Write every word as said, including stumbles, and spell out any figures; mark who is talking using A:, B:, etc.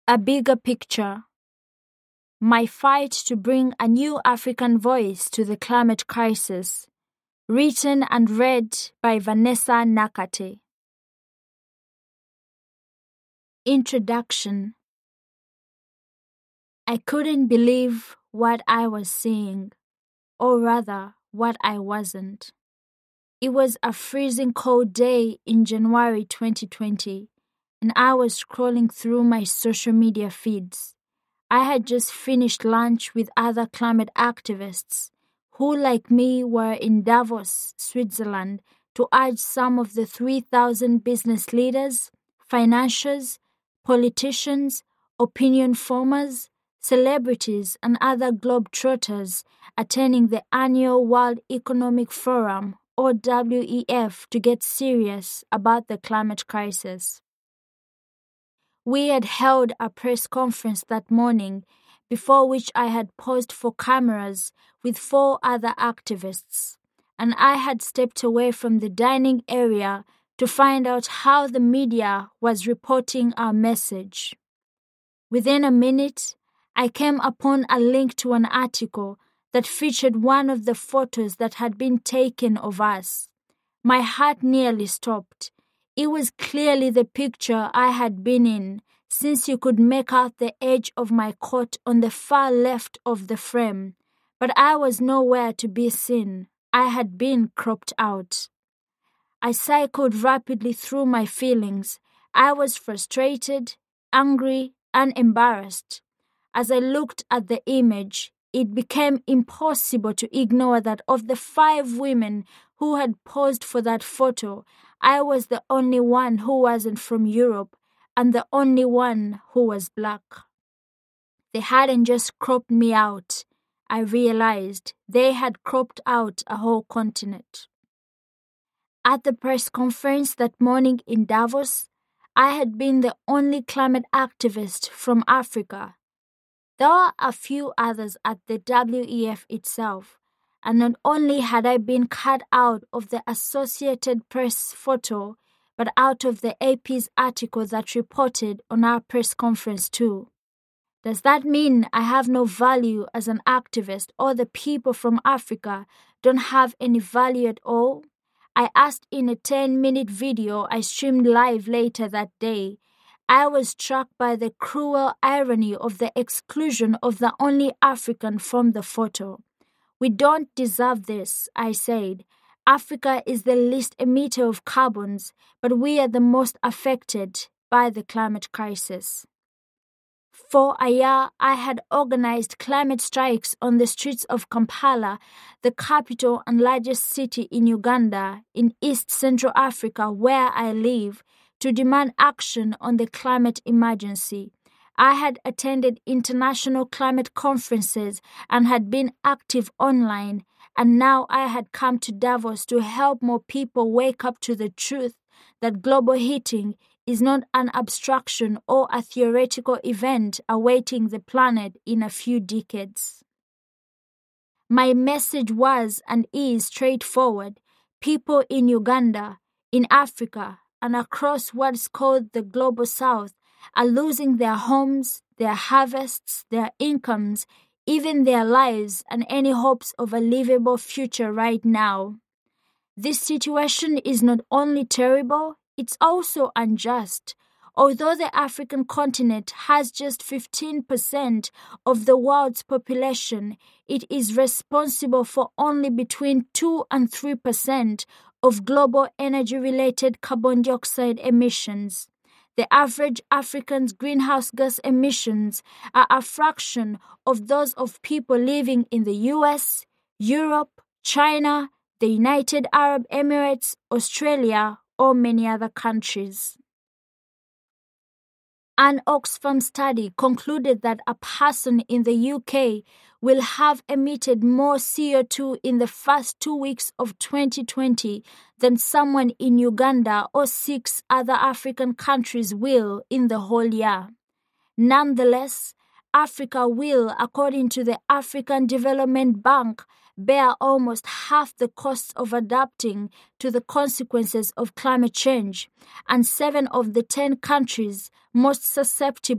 A: A bigger picture. My fight to bring a new African voice to the climate crisis. Written and read by Vanessa Nakate. Introduction. I couldn't believe what I was seeing, or rather, what I wasn't. It was a freezing cold day in January twenty twenty, and I was scrolling through my social media feeds. I had just finished lunch with other climate activists who, like me, were in Davos, Switzerland, to urge some of the three thousand business leaders, financiers, politicians, opinion formers, celebrities, and other globetrotters attending the annual World Economic Forum, or W E F, to get serious about the climate crisis. We had held a press conference that morning, before which I had posed for cameras with four other activists, and I had stepped away from the dining area to find out how the media was reporting our message. Within a minute, I came upon a link to an article that featured one of the photos that had been taken of us. My heart nearly stopped. It was clearly the picture I had been in, since you could make out the edge of my coat on the far left of the frame, but I was nowhere to be seen. I had been cropped out. I cycled rapidly through my feelings. I was frustrated, angry, and embarrassed. As I looked at the image, it became impossible to ignore that of the five women who had posed for that photo, I was the only one who wasn't from Europe and the only one who was black. They hadn't just cropped me out. I realized they had cropped out a whole continent. At the press conference that morning in Davos, I had been the only climate activist from Africa. There were a few others at the W E F itself, and not only had I been cut out of the Associated Press photo, but out of the A P's article that reported on our press conference too. Does that mean I have no value as an activist, or the people from Africa don't have any value at all? I asked in a ten-minute video I streamed live later that day. I was struck by the cruel irony of the exclusion of the only African from the photo. We don't deserve this, I said. Africa is the least emitter of carbons, but we are the most affected by the climate crisis. For a year, I had organized climate strikes on the streets of Kampala, the capital and largest city in Uganda, in East Central Africa, where I live, to demand action on the climate emergency. I had attended international climate conferences and had been active online, and now I had come to Davos to help more people wake up to the truth that global heating is not an abstraction or a theoretical event awaiting the planet in a few decades. My message was and is straightforward. People in Uganda, in Africa, and across what's called the Global South are losing their homes, their harvests, their incomes, even their lives, and any hopes of a livable future right now. This situation is not only terrible, it's also unjust. Although the African continent has just fifteen percent of the world's population, it is responsible for only between two and three percent of global energy-related carbon dioxide emissions. The average African's greenhouse gas emissions are a fraction of those of people living in the U S, Europe, China, the United Arab Emirates, Australia, or many other countries. An Oxfam study concluded that a person in the U K will have emitted more C O two in the first two weeks of twenty twenty than someone in Uganda or six other African countries will in the whole year. Nonetheless, Africa will, according to the African Development Bank, bear almost half the costs of adapting to the consequences of climate change, and seven of the ten countries most susceptible